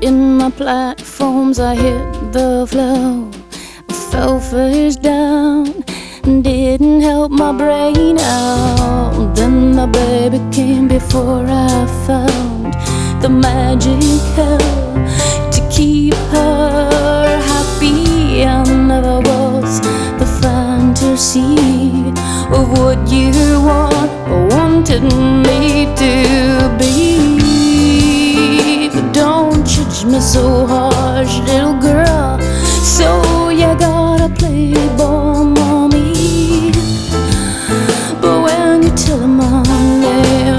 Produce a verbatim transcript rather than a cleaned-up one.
in my platforms, I hit the flow. I fell face down, didn't help my brain out. Then my baby came before I found the magic hell to keep her happy. I never was the fantasy of what you want or wanted me to be. But don't judge me so hard,